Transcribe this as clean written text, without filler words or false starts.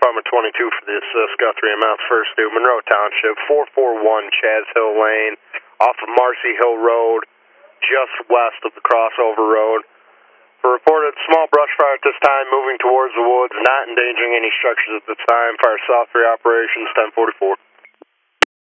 Department 22 for the assist. Guthrie amounts first due. Monroe Township, 441 Chaz Hill Lane, off of Marcy Hill Road, just west of the crossover road. For reported small brush fire at this time, moving towards the woods, not endangering any structures at this time. Fire South 3 operations, 1044.